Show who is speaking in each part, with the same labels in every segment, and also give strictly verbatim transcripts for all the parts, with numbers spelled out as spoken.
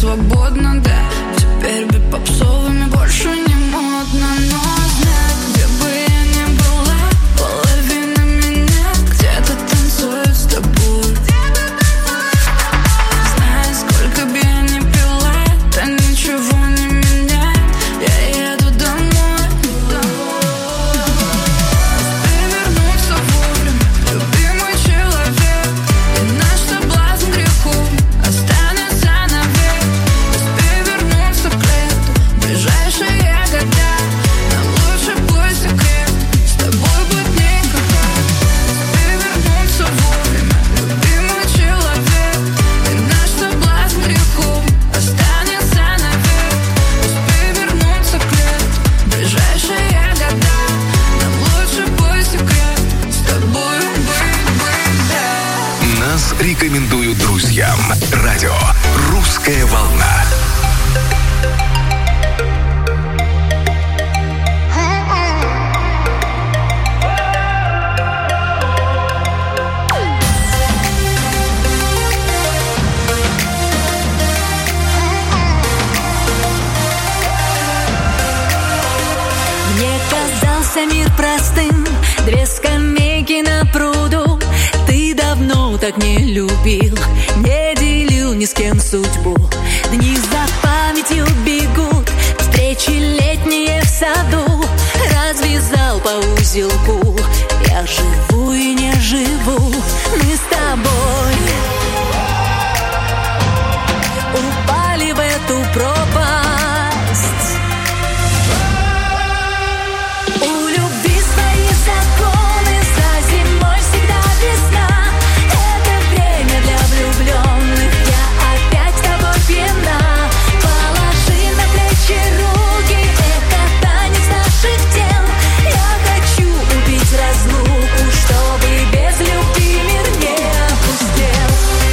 Speaker 1: свободно, да. Теперь быть попсовыми больше не модно. Но знай, где бы я ни была, половина меня где-то танцует с тобой. Знай, сколько бы я ни пила, это ничего не меняет. Я еду домой, домой. Успей вернуться вовремя, любимый человек, и наш соблазн греху останется навек. Успей вернуться к лету, ближайшие года, нам лучше бой секрет, с тобой быть никогда. Успей вернуться вовремя, любимый человек, и наш соблазн греху останется навек. Успей вернуться к лету, ближайшие года, нам лучше бой секрет, с тобой быть, быть, да.
Speaker 2: Нас рекомендуют друзьям. Радио «Русская волна».
Speaker 3: Мне казался мир простым, две скамейки на пруду. Ты давно так не любил, не делил ни с кем судьбу. Дни за памятью бегут, встречи летние в саду. Развязал по узелку, я живу и не живу. Мы с тобой упали в эту пропасть. У любви свои законы, за зимой всегда весна. Это время для влюбленных, я опять с тобой пьяна. Положи на плечи руки, это танец наших тел. Я хочу убить разлуку, чтобы без любви мир не опустел.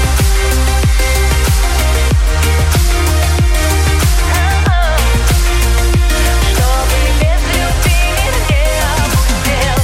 Speaker 3: Чтобы без любви мир не опустел.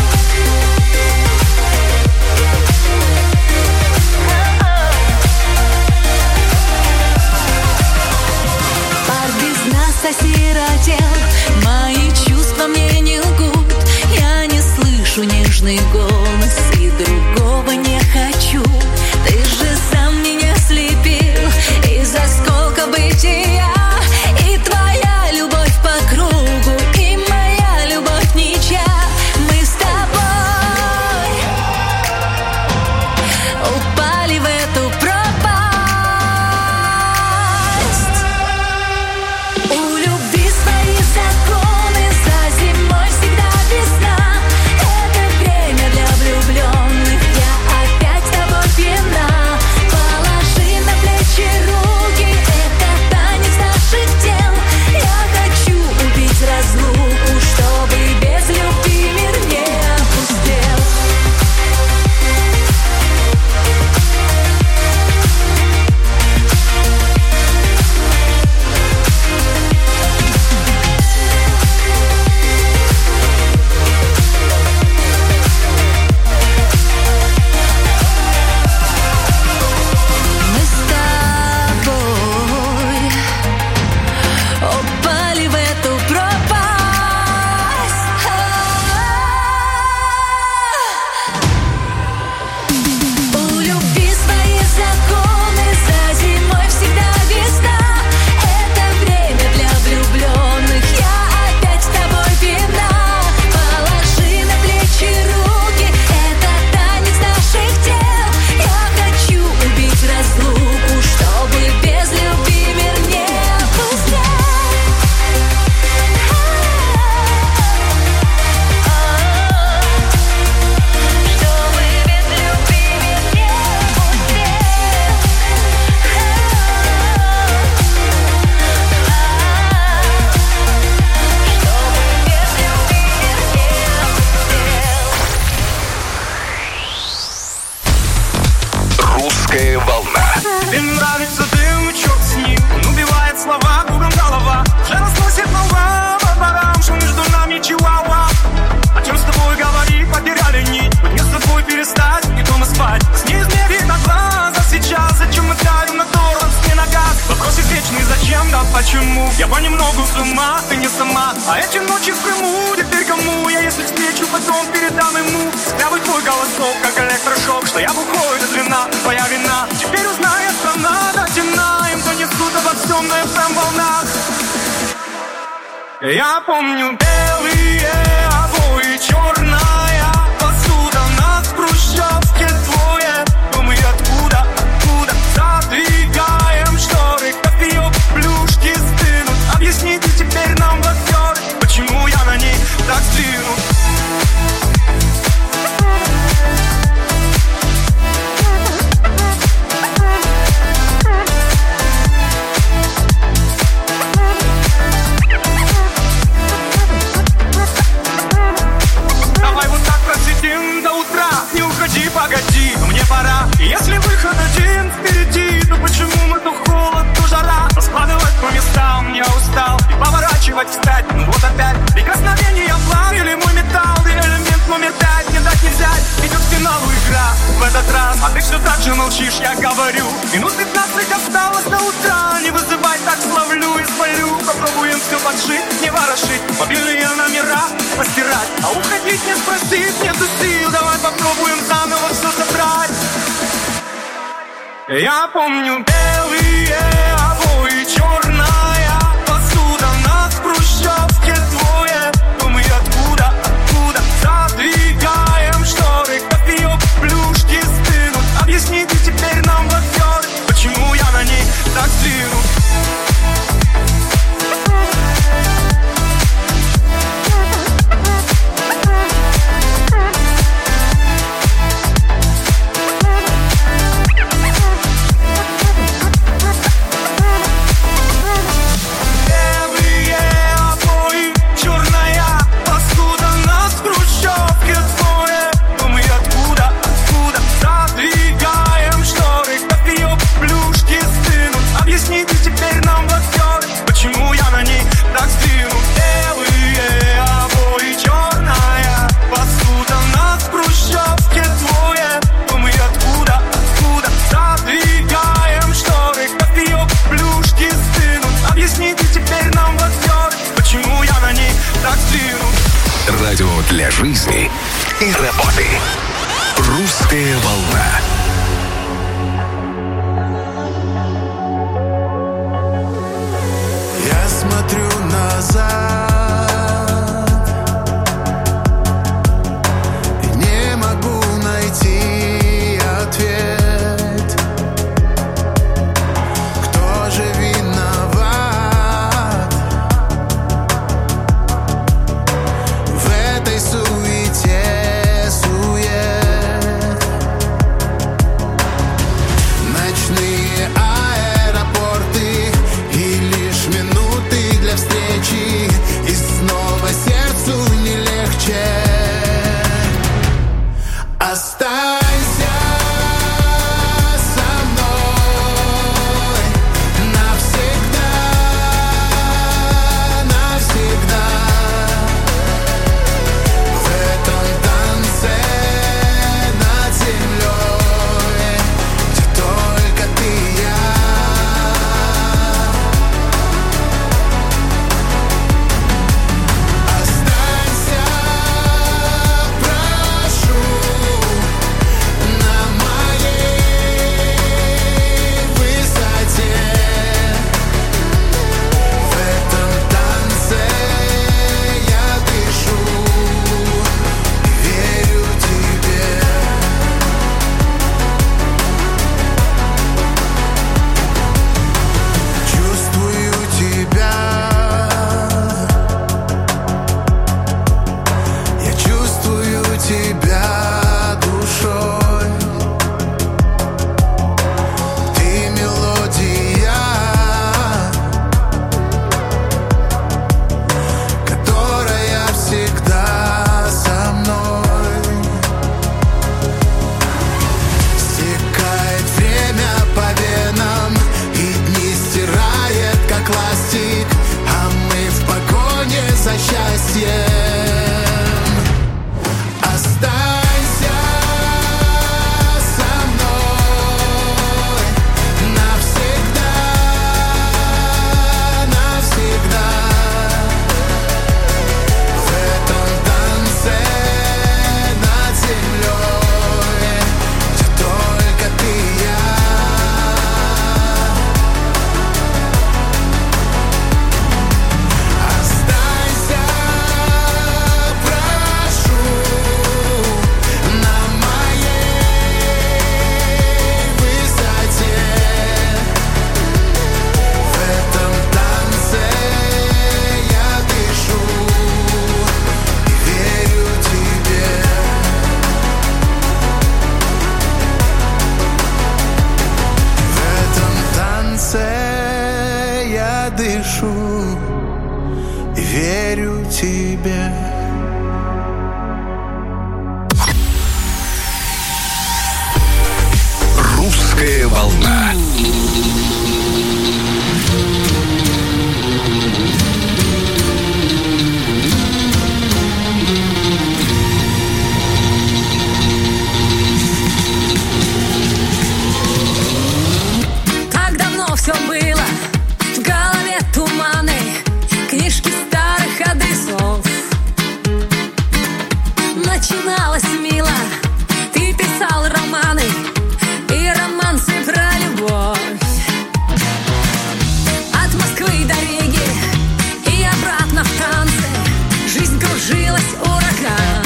Speaker 3: Пар без нас осиротел, мои чувства мне не лгут. Я не слышу нежный голос и другого не хочу. Ты же сам меня слепил из осколка бытия. И твоя любовь по кругу, и моя любовь ничья. Мы с тобой упали в эту пропасть. У любви свои законы, за зимой всегда весна. Это время
Speaker 4: почему я понемногу с ума, ты не сама. А эти ночи в Крыму, теперь кому я, если встречу, потом передам ему. Склявый твой голосок, как электрошок, что я бухой до звена, твоя вина. Теперь узнает страна, да темна, им донесут обо всем на эф эм волнах. Я помню белые обои, черная посуда, нас в хрущевке двое. Но мы откуда, откуда задвигаем шторы, кофеек, плюшки стынут. Объясните теперь нам, вахтеры, почему я на ней так сдвину. Погоди, мне пора. И если выход один впереди, то почему мы то холод, то жара? Раскладывать по местам я устал и поворачивать встать, ну вот опять. Прикосновение план или мой металл, и элемент номер пять, не дать не взять. Идет к финалу игра в этот раз, а ты все так же молчишь, я говорю. Минут пятнадцать осталось до утра, не вызывай, так словлю и спалю. Попробуем все поджить, не ворошить, мобильные номера постирать. А уходить не спросить, нету сил, давай попробуем заново все собрать. Я помню белые обои, черная посуда, нас в хрущевке двое. Но мы откуда, откуда задвигаем шторы, кофеек, плюшки стынут. Объясните теперь нам, вахтеры, почему я на ней так сдвину.
Speaker 2: Радио для жизни и работы. Русская волна.
Speaker 5: Я смотрю назад и не могу найти ответ. Кто же виноват в этой суете, сует? Ночные аэропорты и лишь минуты для встречи я дышу и верю тебе.
Speaker 2: Русская волна.
Speaker 3: Так давно все было, в голове туманы, книжки старых адресов. Начиналось мило, ты писал романы и романсы про любовь. От Москвы до Риги и обратно в танце жизнь кружилась ураган.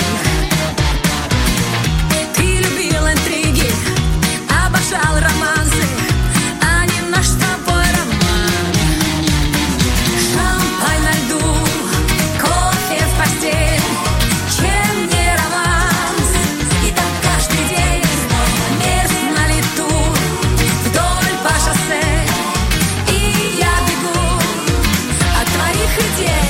Speaker 3: Ты любил интриги, обожал романсы, а не наш с тобой роман. Шампань на льду, кофе в постель, чем не романс? И так каждый день мерз на лету, вдоль по шоссе, и я бегу от твоих идей.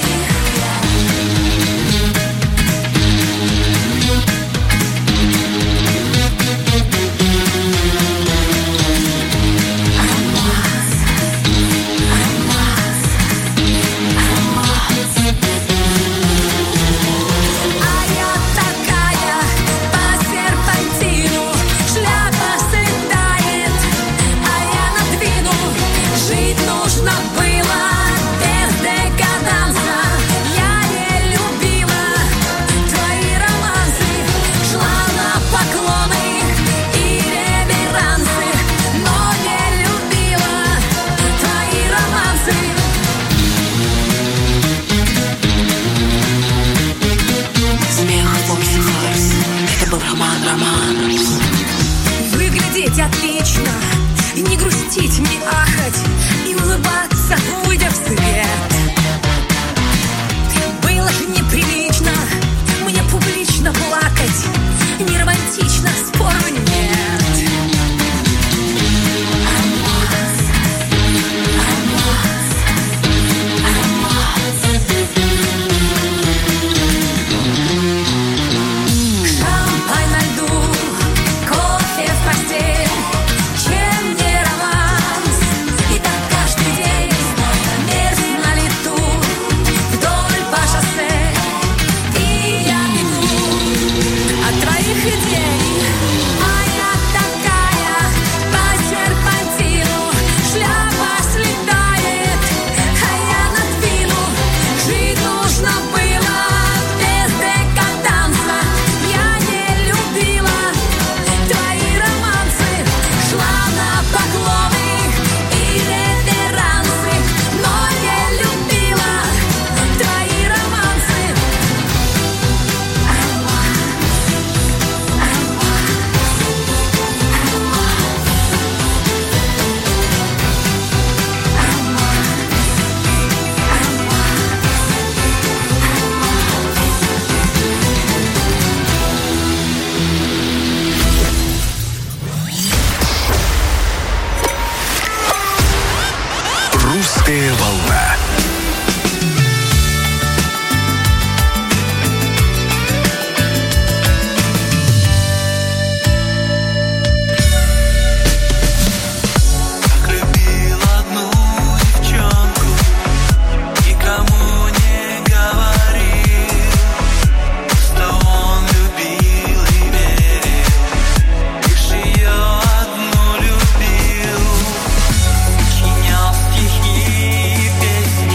Speaker 3: А я такая по серпантину, шляпа слетает, а я надвину. Жить нужно было без декаданса. Я не любила твои романсы, шла на поклоны и реверансы, но не любила твои романсы.
Speaker 6: Смех, вовсе фарс. Это был роман, роман.
Speaker 3: Выглядеть отлично, и не грустить, не ахать, и улыбаться, уйдя в свет. Было же неприлично мне публично плакать, не романтично, спору нет. Шампань на льду, кофе в постель, чем не романс? И так каждый день мерз на лету, вдоль по шоссе, и я бегу от твоих идей. А я такая по серпантину, шляпа слетает, а я надвину. Жить нужно было без декаданса. Я не любила твои романсы, шла на поклоны и реверансы, но не любила твои романсы.
Speaker 2: Русская волна.
Speaker 5: Как любил одну девчонку, никому не говорил, что он любил и верил, лишь ее одну любил. Сочинял стихи и песни,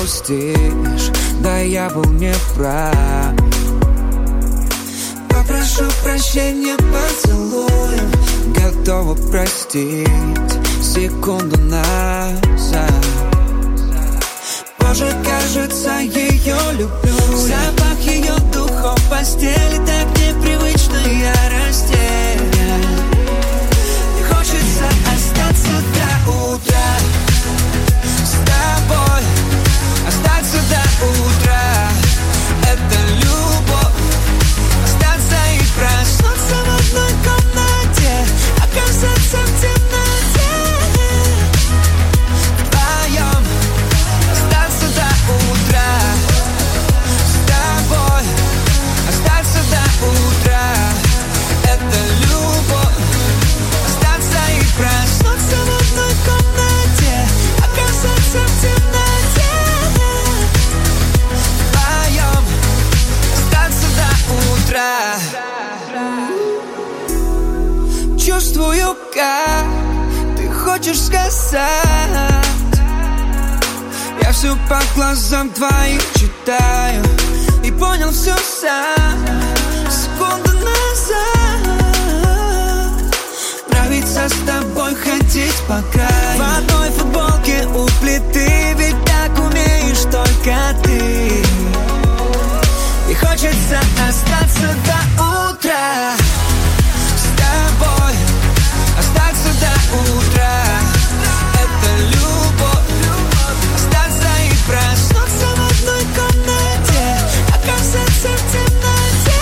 Speaker 7: грустишь, да я был неправ. Попрошу прощения поцелуем, готова простить секунду назад. Боже, кажется, ее люблю. Запах ее духов в постели так непривычно, я растерян. И хочется остаться до утра с тобой, остаться до утра. Это любовь, остаться и проснуться в одной комнате, оказаться в темноте вдвоем, остаться до утра с тобой, остаться до утра. Это любовь, остаться и проснуться в одной комнате, оказаться в темноте вдвоем, остаться до утра. Чувствую, как ты хочешь сказать. Я все по глазам твоим читаю и понял все сам секунду назад. Нравится с тобой ходить по краю в одной футболке у плиты, ведь так умеешь только ты. И хочется остаться до утра с тобой, остаться до утра. Это любовь, остаться и проснуться в одной комнате, оказаться в темноте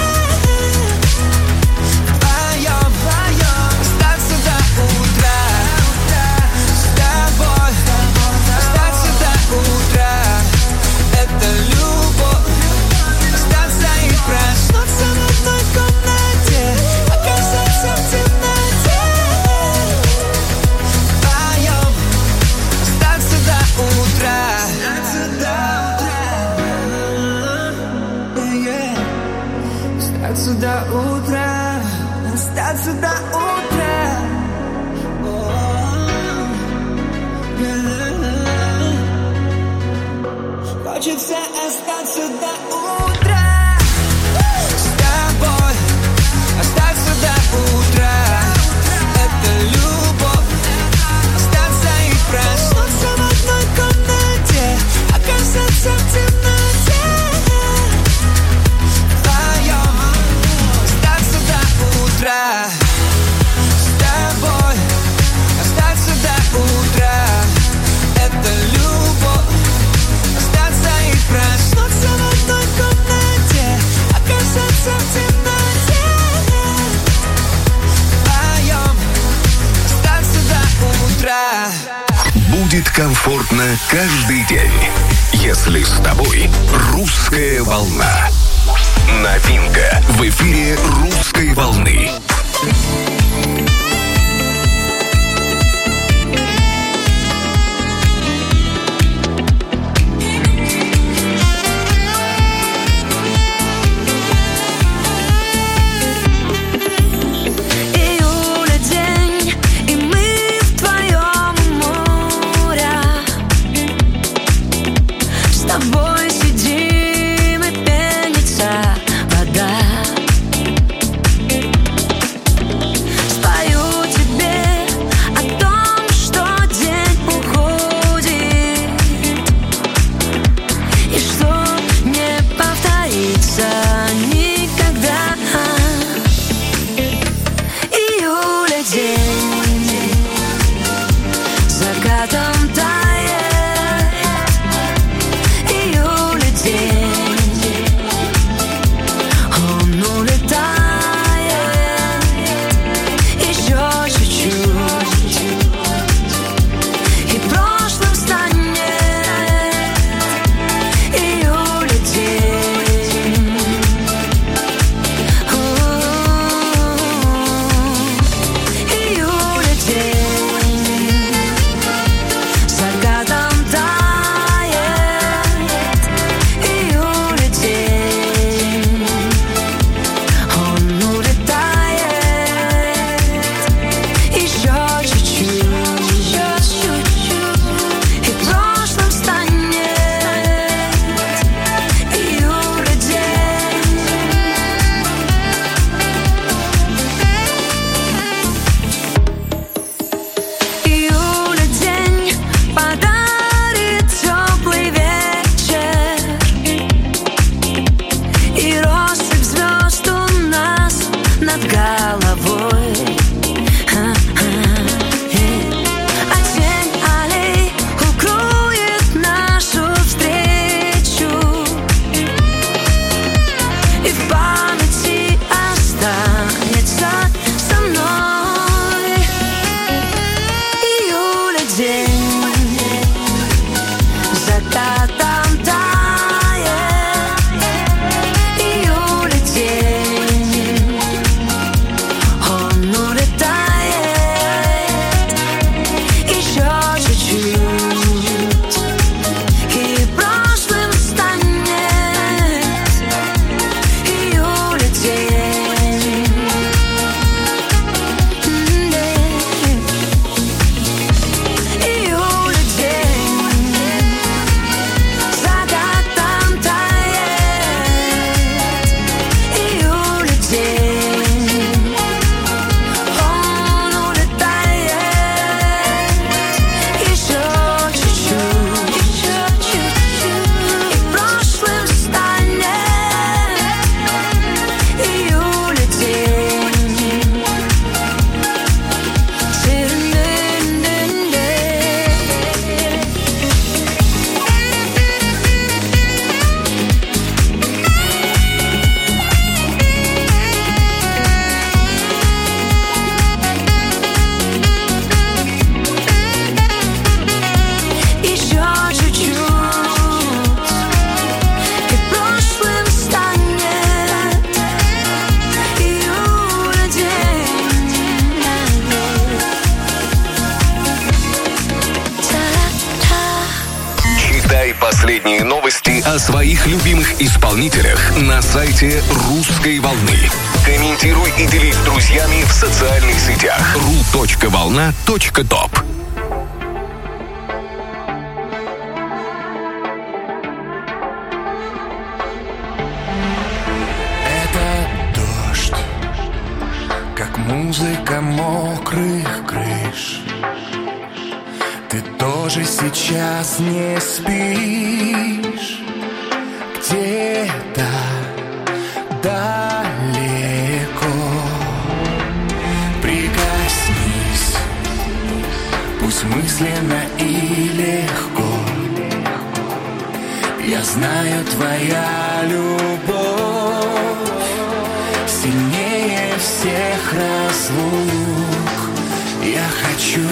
Speaker 7: вдвоем, остаться до утра с тобой, остаться до утра. Это любовь, остаться и проснуться в одной комнате, оказаться в темноте вдвоем, остаться до утра. Остаться до утра, остаться до утра. Хочется остаться до утра с тобой, остаться до утра. Это любовь, остаться и проснуться в одной комнате, оказаться в темноте вдвоем, остаться до утра с тобой, остаться до утра. Это любовь, остаться и проснуться в одной комнате, оказаться в темноте вдвоем, остаться до утра.
Speaker 2: Будет комфортно каждый день, если с тобой «Русская волна». Новинка в эфире «Русской волны».
Speaker 3: Июля день, и мы в твоем море. С тобой сидим и пенится вода.
Speaker 2: о своих любимых исполнителях на сайте «Русской волны». Комментируй и делись с друзьями в социальных сетях. ру точка волна точка топ.
Speaker 8: Музыка мокрых крыш. Ты тоже сейчас не спишь. Где-то далеко. Прикоснись, пусть мысленно и легко. Я знаю, твоя любовь сильнее всех разлук. Я хочу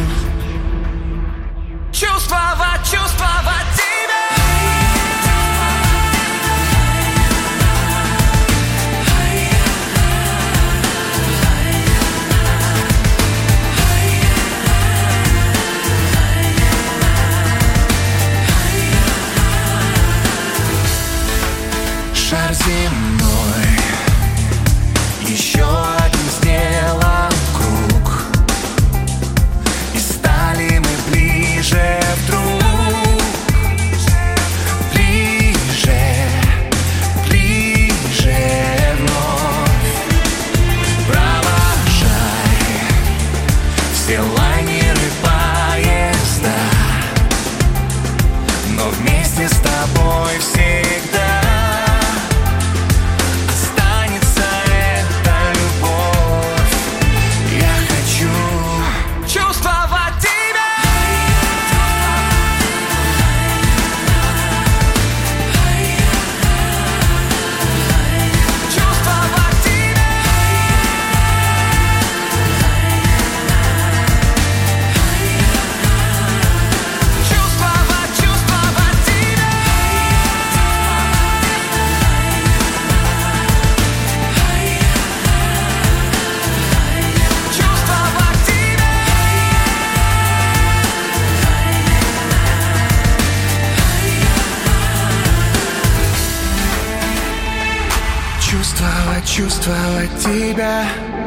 Speaker 8: чувствовать, чувствовать тебя. Шар земной еще один сделан круг, и стали мы ближе вдруг. Ближе, ближе вновь. Провожай все лайнеры, поезда, но вместе с тобой всегда чувствовать тебя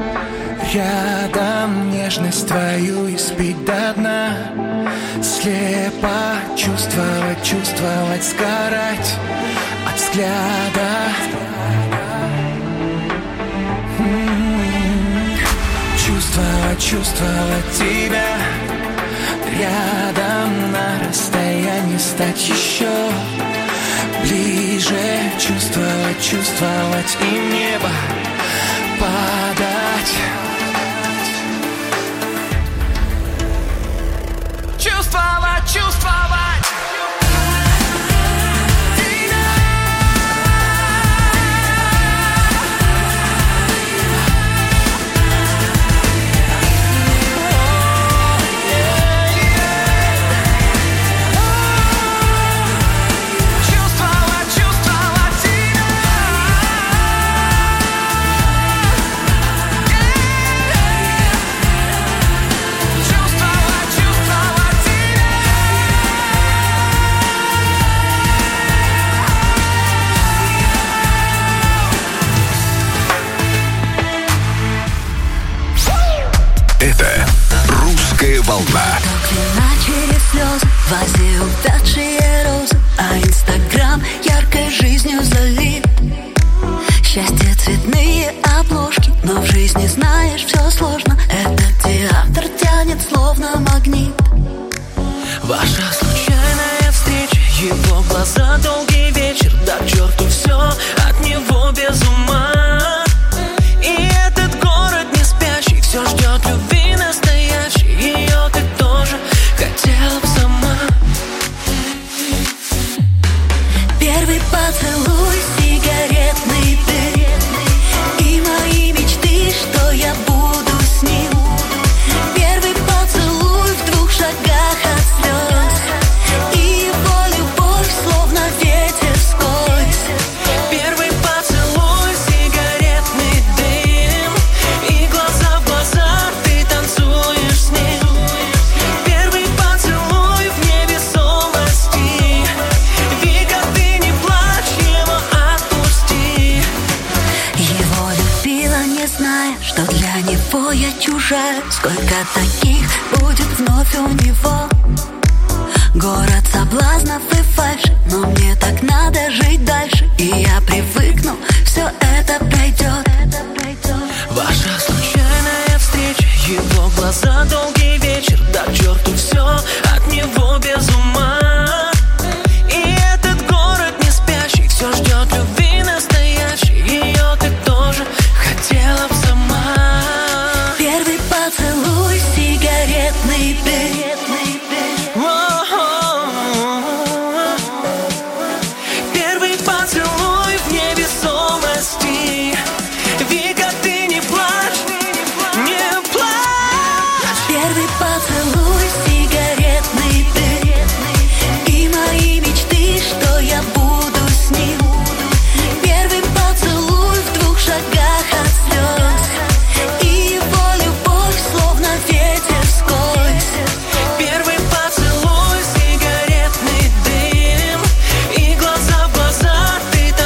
Speaker 8: рядом, нежность твою испить до дна. Слепо чувствовать, чувствовать, сгорать от взгляда. М-м-м. Чувствовать, чувствовать тебя рядом, на расстоянии стать еще ближе. Чувствовать, чувствовать и в небо падать. Чувствовать, чувствовать.
Speaker 2: Волна.
Speaker 3: Через слезы в вазе увядшие розы, а Инстаграм яркой жизнью залит. Счастье цветные обложки, но в жизни, знаешь, все сложно. Этот театр тянет словно магнит.
Speaker 9: Ваша случайная встреча, его глаза, долгий вечер, да к черту все, от него без ума. И этот город не спящий, все ждет любви настоящей. Ее ты тоже хотела б сама.
Speaker 3: Первый поцелуй, сигаретный дым, и мои мечты, что я буду с ним. Первый поцелуй в двух шагах от слез, и его любовь словно ветер вскользь.
Speaker 9: Первый поцелуй, сигаретный дым, и глаза в глаза ты танцуешь с ним. Первый поцелуй в невесомости, Вика, ты не
Speaker 3: что для него я чужая. Сколько таких будет вновь у него? Город соблазнов и фальши, но мне так надо жить дальше. И я привыкну, все это пройдет.
Speaker 9: Ваша случайная встреча, его глаза, долгий вечер, да к черту все, от него без ума. И этот город не спящий, все ждет любви настоящей. Ее ты тоже хотела б сама.
Speaker 3: Первый поцелуй, сигаретный дым.
Speaker 9: Первый поцелуй в невесомости. Вика, ты не плачь, не плачь.
Speaker 3: Первый поцелуй, сигаретный дым. И мои мечты, что я буду с ним. Первый поцелуй в двух шагах от слез. И его любовь, словно ветер вскользь.
Speaker 9: Первый поцелуй, сигаретный дым. И глаза в глаза, ты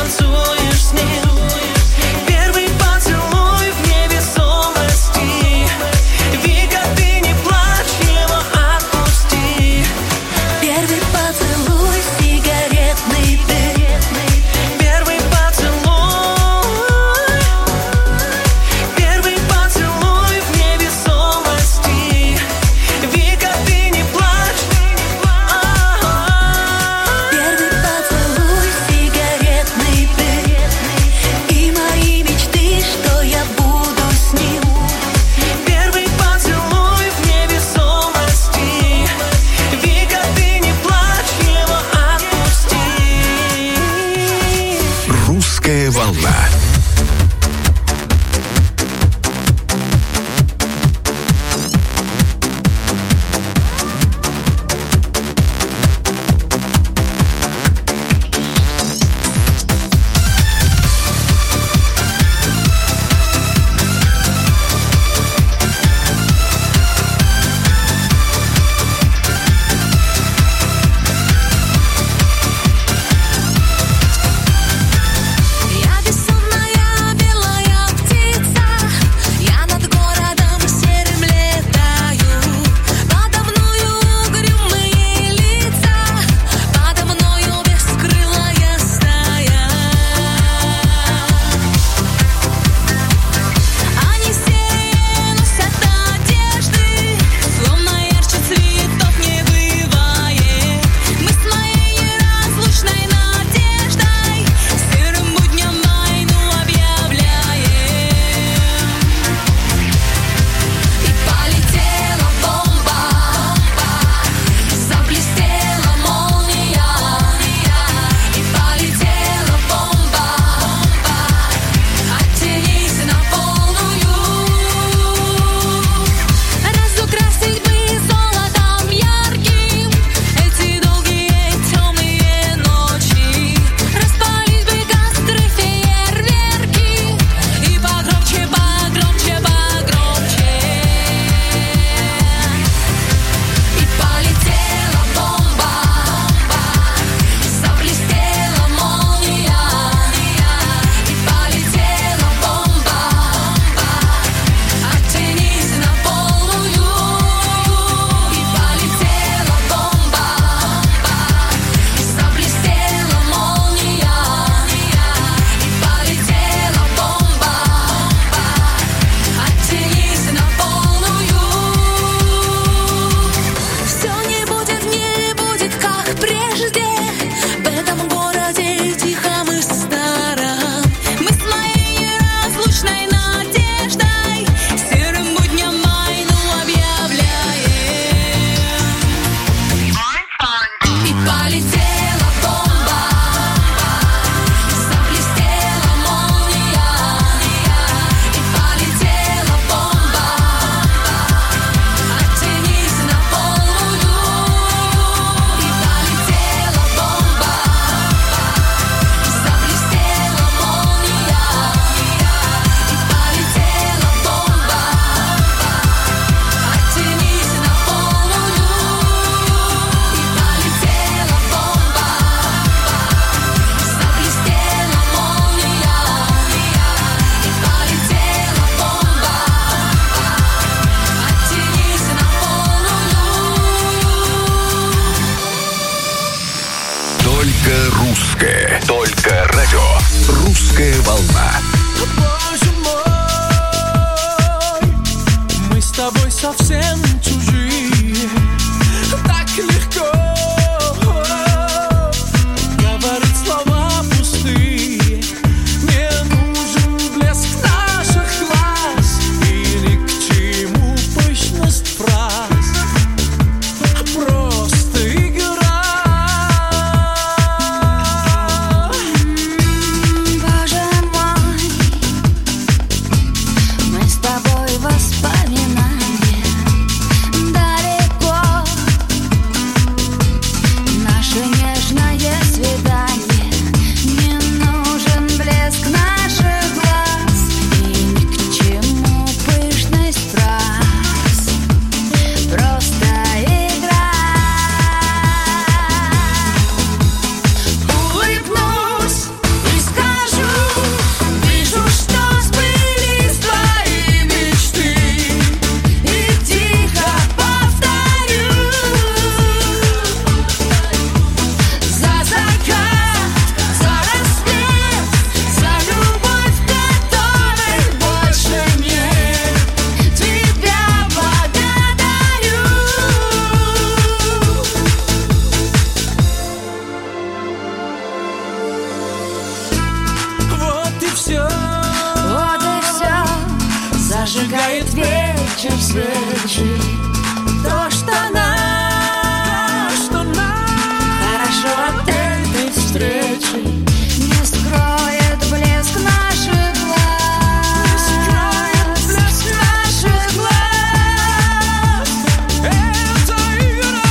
Speaker 8: все.
Speaker 3: Вот и все. Зажигает вечер свечи. То, что нам,
Speaker 8: что нам
Speaker 3: хорошо от этой встречи, не скроет блеск наших глаз,
Speaker 8: не скроет блеск
Speaker 3: наших глаз.
Speaker 8: Это игра.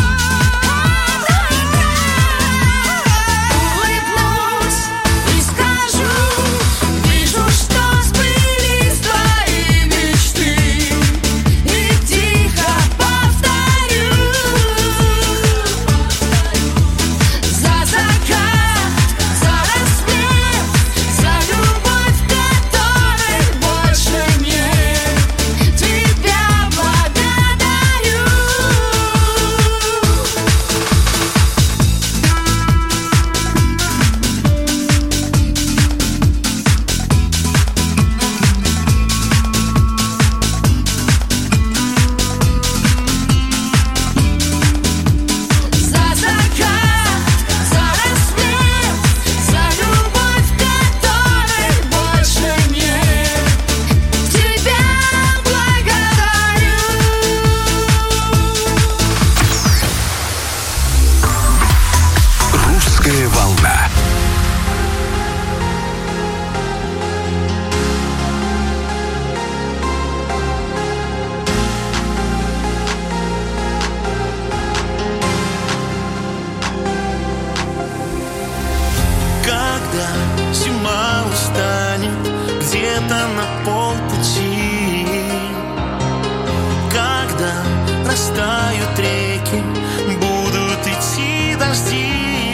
Speaker 3: Улыбнусь и скажу, вижу, что сбылись твои мечты, и тихо повторю за закат, за рассвет, за любовь, которой больше нет. Тебя благодарю. За закат, за рассвет, за любовь, которой больше нет. Тебя благодарю.
Speaker 2: Русская волна.
Speaker 5: Когда зима устанет где-то на полпути, когда растают реки, будут идти дожди.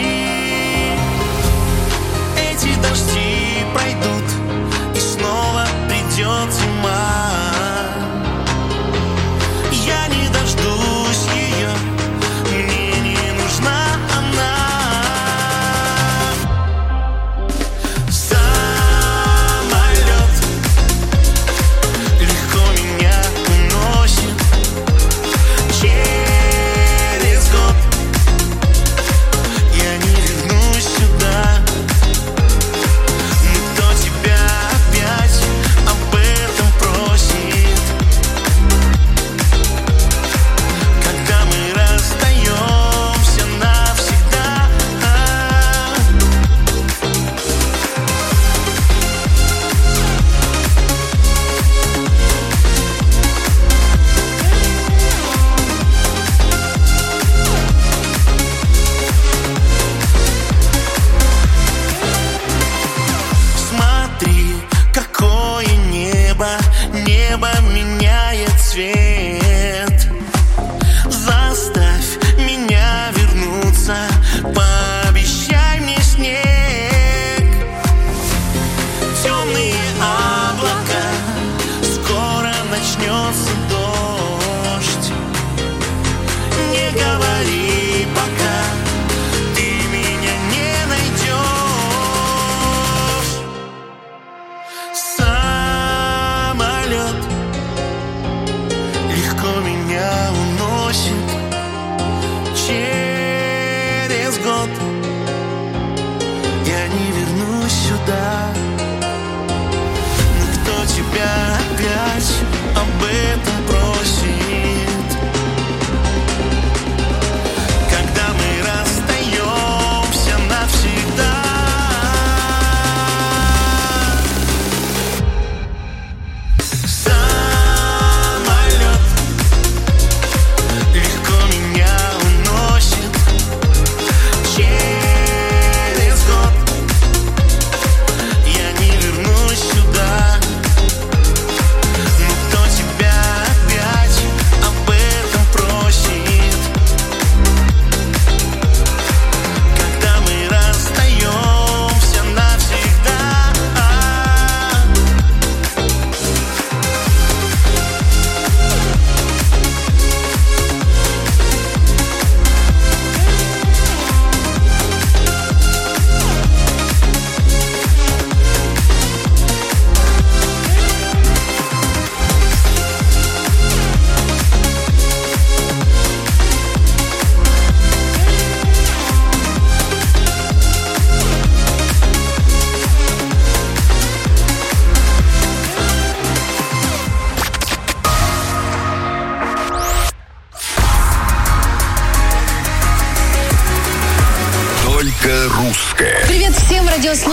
Speaker 5: Эти дожди пройдут, и снова придет зима. Я не дождусь ее, мне не нужна она. Самолет легко меня уносит через год. Я не вернусь сюда. Но кто тебя опять об этом просит? Когда мы расстаемся навсегда. Смотри, какое небо, небо меняет цвет. Заставь меня вернуться, пообещай мне снег. Темные облака, скоро начнется дождь. Не говори пока, ты меня не найдешь. Самолет легко меня уносит через год. Я не вернусь сюда. Но кто тебя опять об этом просит? Когда мы расстаемся навсегда. Самолет легко меня уносит через год. Я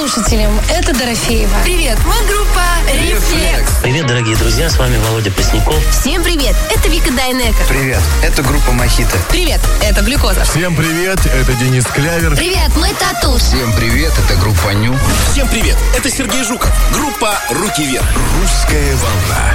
Speaker 10: слушателям, это Дорофеева.
Speaker 3: Привет, мы группа «Рефлекс».
Speaker 11: Привет, дорогие друзья, с вами Володя Пресняков.
Speaker 3: Всем привет, это Вика Дайнеко.
Speaker 12: Привет, это группа «Мохито».
Speaker 10: Привет, это «Глюкоза».
Speaker 13: Всем привет, это Денис Клявер.
Speaker 3: Привет, мы «Татус».
Speaker 2: Всем привет, это группа «Ню».
Speaker 14: Всем привет, это Сергей Жуков, группа «Руки вверх».
Speaker 2: Русская волна.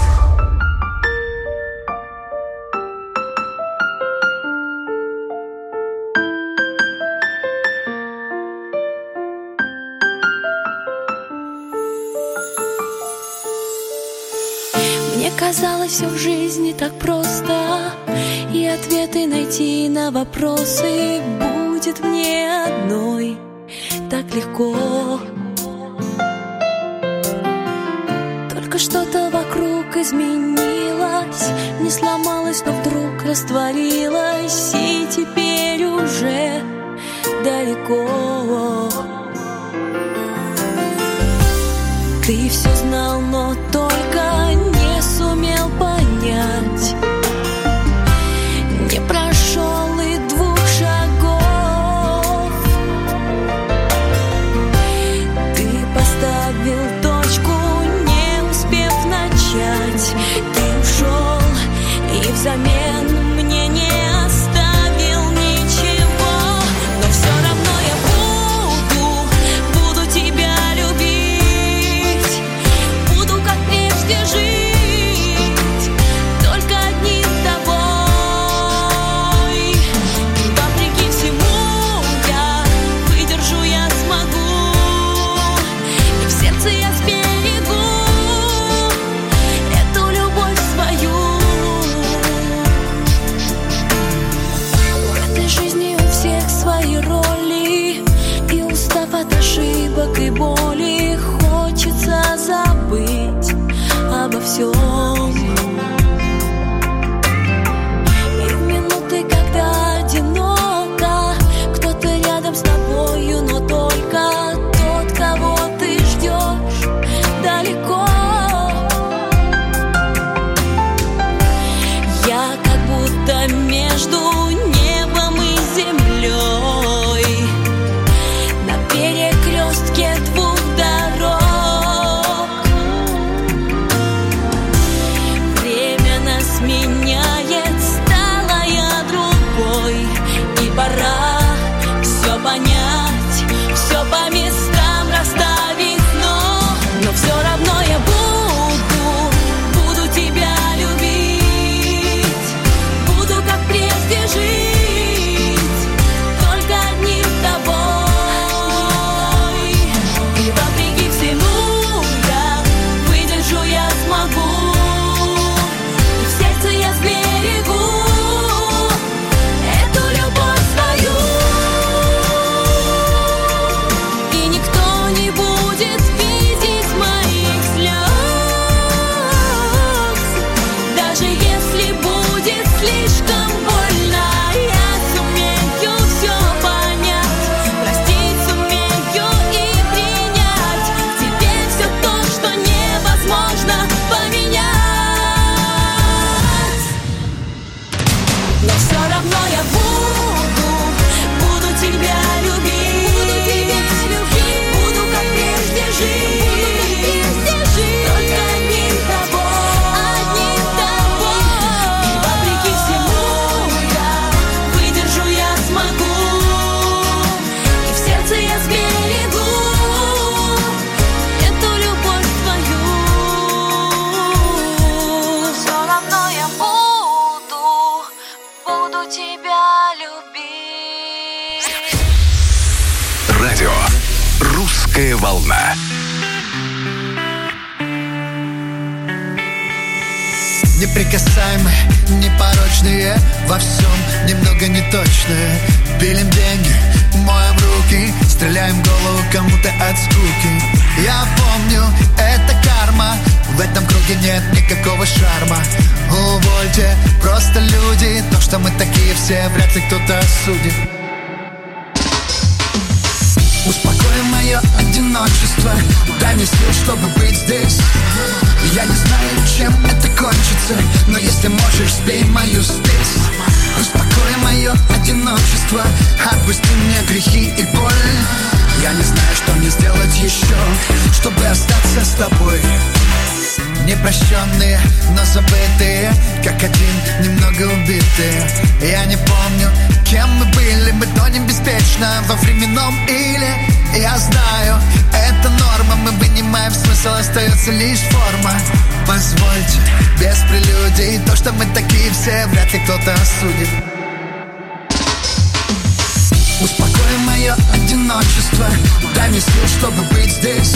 Speaker 3: Мне казалось, все в жизни так просто, и ответы найти на вопросы будет мне одной так легко. Только что-то вокруг изменилось, не сломалось, но вдруг растворилось, и теперь уже далеко. Ты все знал, но только не сумел понять. Не прошел и двух шагов. Ты поставил точку, не успев начать. Ты ушел и взамен мне не оставил ничего. Но все равно я буду, буду тебя любить. Буду как прежде жить, только одним тобой. И вопреки всему я выдержу, я смогу. И в сердце я сберегу эту любовь свою. В этой жизни у всех свои роли, и устав от ошибок и боли, хочется забыть обо всем. И в минуты, когда одиноко, кто-то рядом с тобою, но только тот, кого ты ждешь далеко. Я как будто между небом и землей, на перекрестке двух дорог. Время нас меняет, стала я другой, и пора все понять, все по местам расставить, но, но все равно я буду, буду тебя любить, буду как прежде жить, только одним тобой. И вопреки всему я выдержу, я смогу. И в сердце я сберегу эту любовь свою. И никто не будет видеть моих слез, даже если будет слишком больно. Я сумею все понять, простить сумею и принять в тебе все то, что невозможно поменять. Но все равно я буду, буду тебя любить, буду как прежде жить, только одним тобой, одним тобой. И вопреки всему я выдержу, я смогу. И в сердце я сберегу эту любовь твою. Все равно я буду, буду тебя любить.
Speaker 2: Радио «Русская волна».
Speaker 5: Неприкасаемые, непорочные, во всем немного неточные. Пилим деньги, моем руки, стреляем в голову кому-то от скуки. Я помню, это карма, в этом круге нет никакого шарма. Увольте, просто люди, то, что мы такие все, вряд ли кто-то осудит. Успокой мое одиночество, дай мне сил, чтобы быть здесь. Я не знаю, чем это кончится, но если можешь, спей мою спесь. Успокой мое одиночество, отпусти мне грехи и боль. Я не знаю, что мне сделать еще, чтобы остаться с тобой. Непрощенные, но забытые, как один, немного убитые. Я не помню, кем мы были, мы тонем беспечно во временном иле. Я знаю, это норма, мы вынимаем смысл, остается лишь форма. Позвольте, без прелюдий, то, что мы такие все, вряд ли кто-то осудит. Успокой мое одиночество, дай мне сил, чтобы быть здесь.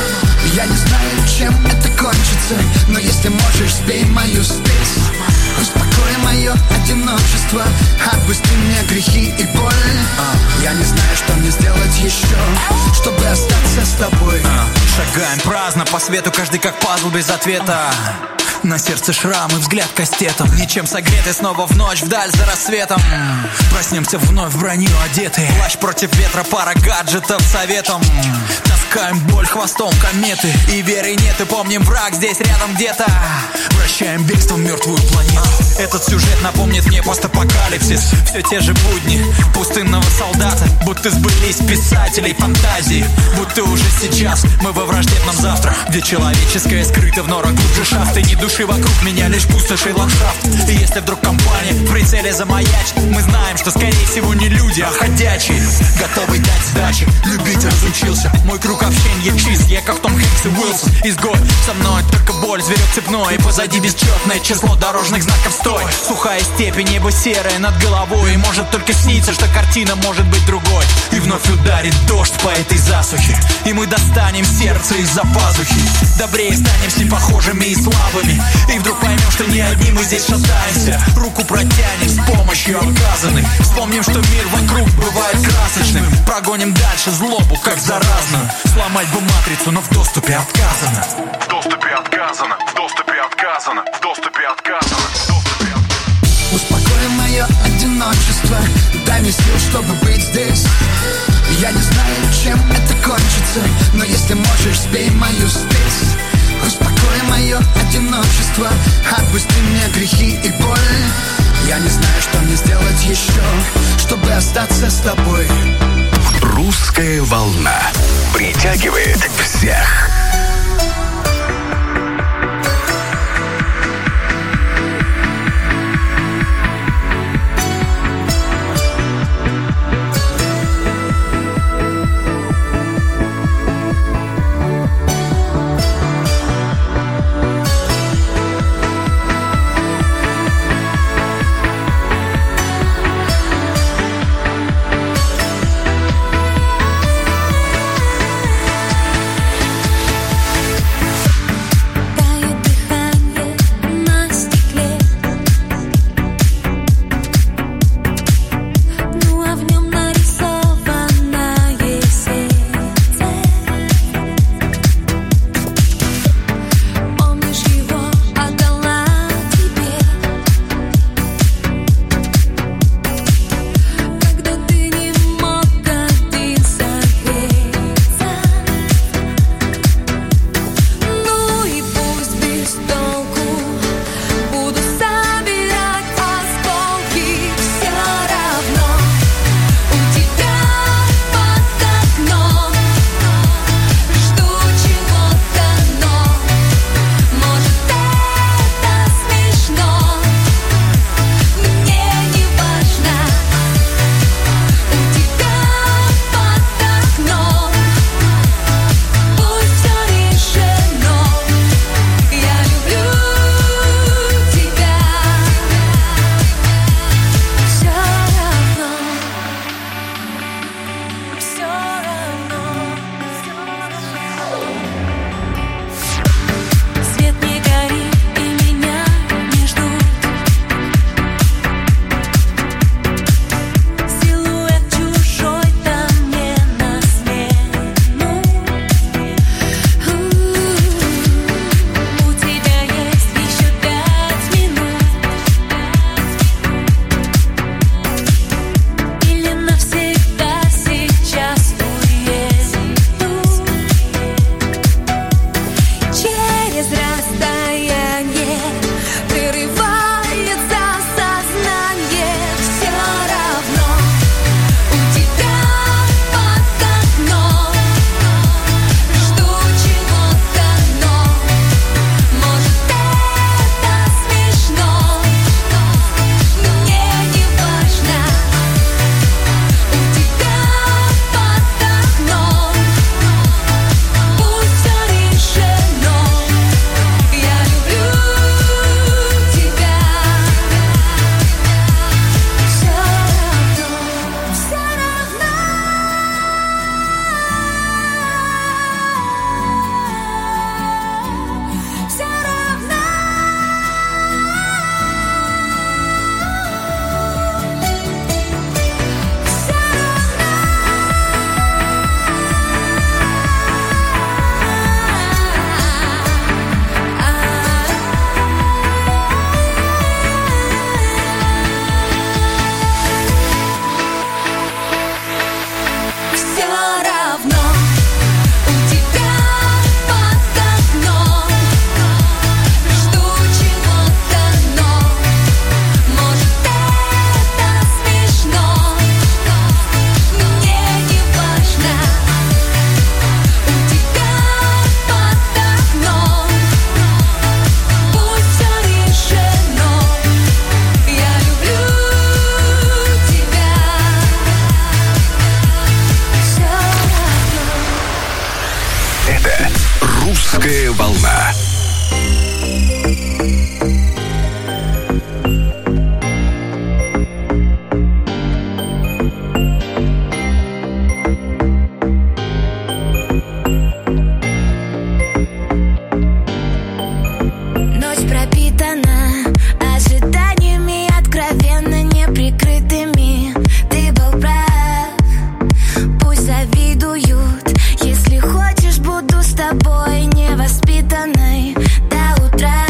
Speaker 5: Я не знаю, чем это кончится, но если можешь, спей мою спесь. Успокой мое одиночество, отпусти мне грехи и боль. Я не знаю, что мне сделать еще, чтобы остаться с тобой.
Speaker 15: Шагаем праздно по свету, каждый как пазл без ответа. На сердце шрам и взгляд кастетом. Ничем согретый снова в ночь, вдаль за рассветом. Проснемся вновь в броню одетые. Плащ против ветра, пара гаджетов советом. Таскаем боль хвостом кометы. И веры нет, и помним, враг здесь рядом где-то. Вращаем бегство в мертвую планету. Этот сюжет напомнит мне постапокалипсис. Все те же будни пустынного солдата. Будто сбылись писателей фантазии. Будто уже сейчас мы во враждебном завтра, где человеческое скрыто в норах глубже шахты. Не души вокруг меня, лишь пустошь и ландшафт. И если вдруг компания в прицеле замаячит, мы знаем, что скорее всего не люди, а ходячие. Готовый дать сдачи, любить разучился. Мой круг общения чист, я как Том Хэнкс и Уилсон. Изгой, со мной только боль, зверек цепной. И позади бесчетное число дорожных знаков. Стой, сухая степь и небо серое над головой. И может только сниться, что картина может быть другой. И вновь ударит дождь по этой засухе. И мы достанем сердце из-за пазухи. Добрее станем с непохожими и слабыми. И вдруг поймем, что не одни мы здесь шатаемся. Руку протянем с помощью оказанной. Вспомним, что мир вокруг бывает красочным. Прогоним дальше злобу, как заразную. Сломать бы матрицу, но в доступе отказано.
Speaker 16: В доступе отказано, в доступе отказано, в доступе отказано, в доступе отказано.
Speaker 5: Успокой мое одиночество, дай мне сил, чтобы быть здесь. Я не знаю, чем это кончится, но если можешь, спей мою спесь. Успокой мое одиночество, отпусти мне грехи и боль. Я не знаю, что мне сделать еще, чтобы остаться с тобой.
Speaker 2: Русская волна притягивает всех. Это «Русская волна».
Speaker 3: Ночь пропитана ожиданиями откровенно неприкрытыми. Ты был прав, пусть завидуют. Если хочешь, буду с тобой невоспитанной до утра.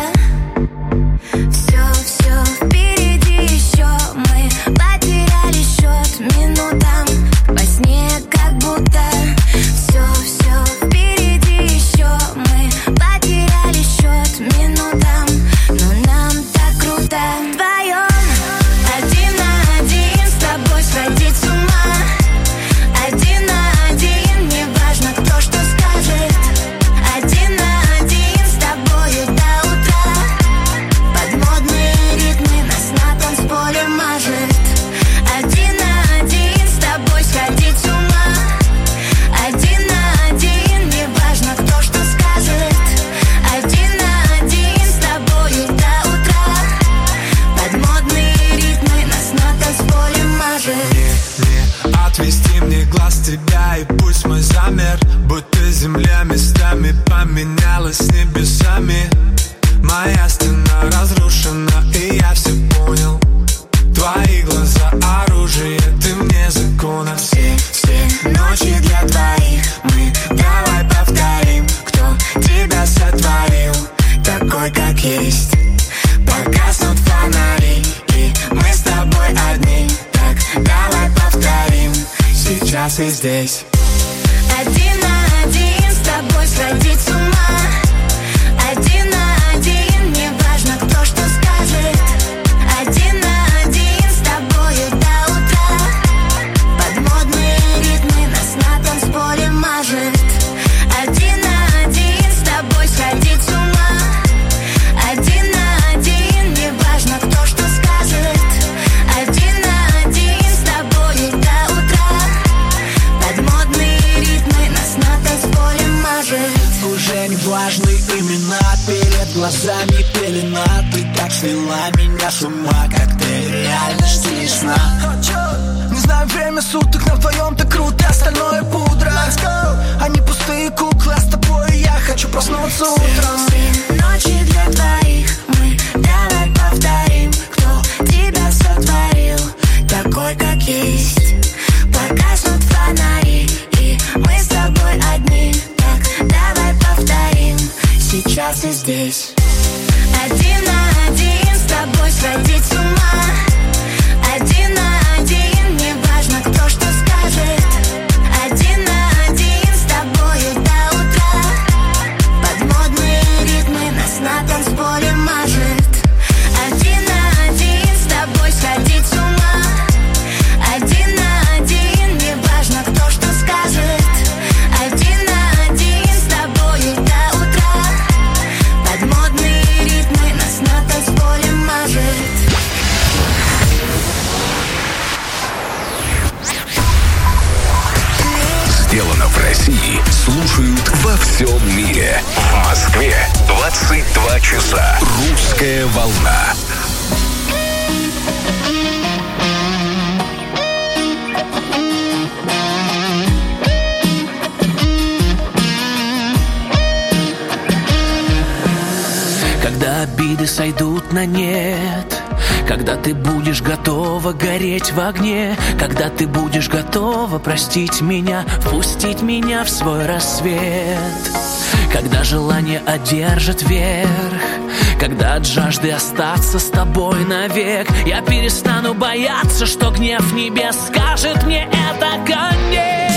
Speaker 3: Все, все впереди еще. Мы потеряли счет минутам во сне, как будто. Все, все впереди еще. Мы потеряли счет минутам, но нам так круто вдвоем. Один на один с тобой сходить с ума. Один на один, не важно, кто что скажет. Один на один с тобою до утра. Под модные ритмы нас на танцполе мажет. Один на один с тобой сходить с ума. Один на один, не важно, кто что скажет. Один на один с тобою до утра. Под модные ритмы нас на танцполе мажет.
Speaker 17: Отвести мне глаз тебя, и пусть мой замер, будто земля местами поменялась с небесами. Моя стена разрушена, и я все понял. Твои глаза оружие, ты мне закона. Все, все ночи для двоих мы давай повторим, кто тебя сотворил, такой как есть. Погаснут фонари, и мы с тобой одни. Так давай повторим сейчас и здесь.
Speaker 3: Один на один с тобой сходить с ума. Один на один, не важно, кто что скажет. Один на один с тобою до утра. Под модные ритмы нас на танцполе мажет. Один на один с тобой сходить с ума. Один на один, не важно, кто что скажет. Один на один с тобою до утра. Под модные ритмы нас на танцполе мажет.
Speaker 15: Уже не важны имена, перед глазами пелена. Ты так свела меня с ума, коктейль реальности и сна.
Speaker 18: Не знаю время суток, но вдвоем так круто, остальное пудра. Они пустые куклы, а с тобой я хочу проснуться утром.
Speaker 3: Все ночи для двоих мы давай повторим, кто тебя сотворил, такой как есть. Погаснут фонари, и мы с тобой одни. Так давай повторим сейчас и здесь. Один на один с тобой сходить с ума. Один на один, не важно, кто что скажет. Один на один с тобою до утра. Под модные ритмы нас на танцполе мажет. Один на один с тобой сходить с ума. Один на один, не важно, кто что скажет. Один на один с тобою до утра. Под модные ритмы нас на танцполе мажет.
Speaker 2: Сделано в России. Слушают во всем мире. В Москве двадцать два часа. «Русская волна».
Speaker 9: Когда обиды сойдут на нет, когда ты будешь готова гореть в огне, когда ты будешь готова простить меня, впустить меня в свой рассвет, когда желание одержит верх, когда от жажды остаться с тобой навек, я перестану бояться, что гнев небес скажет мне это конец.